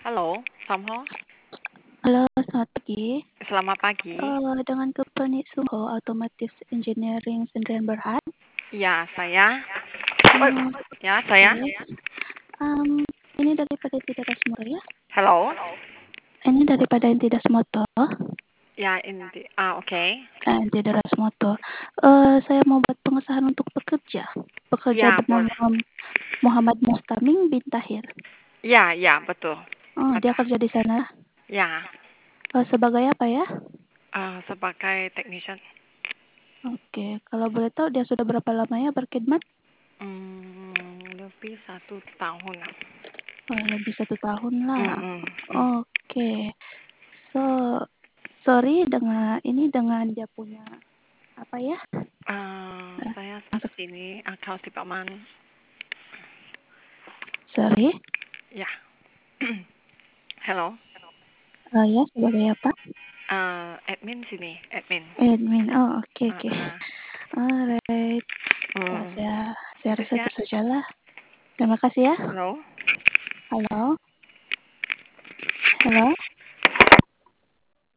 Halo, Samho. Halo, selamat pagi. Selamat pagi. Dengan company Sumho Automotive Engineering Sendirian Berhad. Ya, saya. Uh, Ya, saya. Oke. Ini daripada tidak Dasmoto ya? Halo. Ini daripada yang tidak Dasmoto. Ya, oke. Tidak Dasmoto. Saya mau buat pengesahan untuk pekerja. Pekerja Ya, boleh. bernama Muhammad Mustaming bin Tahir. Ya, betul. Dia Ada. kerja di sana. Ya, Sebagai apa ya? sebagai technician. Oke, kalau boleh tahu dia sudah berapa lama ya berkhidmat? Lebih 1 tahun. Lebih 1 tahun lah. Mm. Oke. So, sorry dengan dia punya apa ya? Saya staff sini, account department. Sorry. Ya. Halo. Ya, sebagai apa? Admin sini, admin. Admin. Oh, oke. Uh, Alright. mm. Saya Itu rasa ya. itu sajalah. Terima kasih ya. Halo. Halo. Halo.